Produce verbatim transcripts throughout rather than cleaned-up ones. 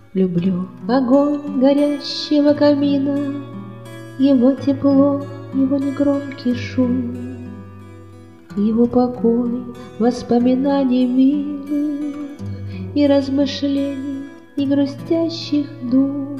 Люблю огонь горящего камина, его тепло, его негромкий шум, его покой воспоминаний милых и размышлений, и грустящих дум.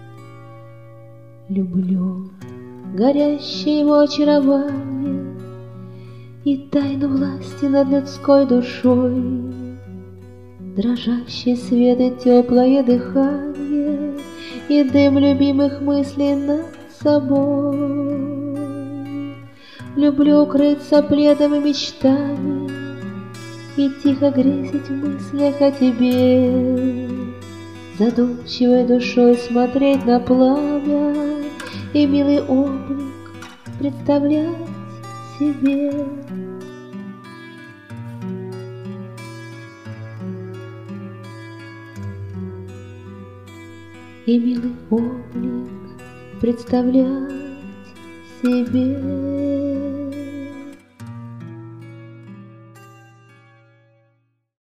Люблю горящее его очарование и тайну власти над людской душой, дрожащий свет и теплое дыхание, и дым любимых мыслей над собой. Люблю укрыться пледом и мечтами и тихо грезить в мыслях о тебе, задумчивой душой смотреть на пламя и милый облик представлять себе. И милый облик представлять себе.